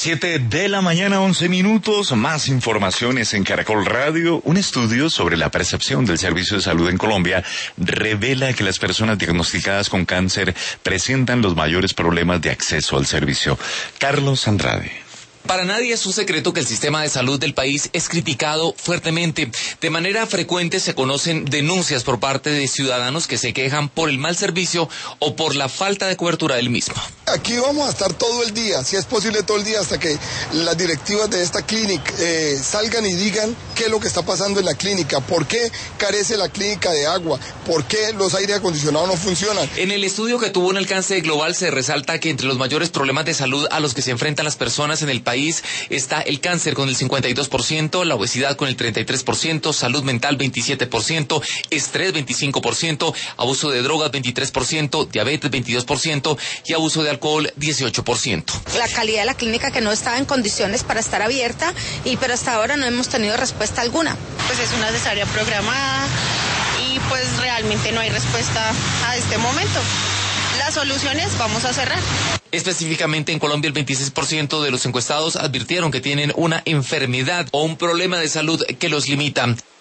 7 de la mañana, 11 minutos. Más informaciones en Caracol Radio. Un estudio sobre la percepción del servicio de salud en Colombia revela que las personas diagnosticadas con cáncer presentan los mayores problemas de acceso al servicio. Carlos Andrade. Para nadie es un secreto que el sistema de salud del país es criticado fuertemente. De manera frecuente se conocen denuncias por parte de ciudadanos que se quejan por el mal servicio o por la falta de cobertura del mismo. Aquí vamos a estar todo el día, si es posible todo el día, hasta que las directivas de esta clínica salgan y digan qué es lo que está pasando en la clínica, por qué carece la clínica de agua, por qué los aire acondicionados no funcionan. En el estudio que tuvo un alcance global se resalta que entre los mayores problemas de salud a los que se enfrentan las personas en el país está el cáncer con el 52%, la obesidad con el 33%, salud mental 27%, estrés 25%, abuso de drogas 23%, diabetes 22% y abuso de alcohol 18%. La calidad de la clínica que no estaba en condiciones para estar abierta, pero hasta ahora no hemos tenido respuesta alguna. Pues es una cesárea programada y pues realmente no hay respuesta a este momento. Las soluciones vamos a cerrar. Específicamente en Colombia el 26% de los encuestados advirtieron que tienen una enfermedad o un problema de salud que los limita.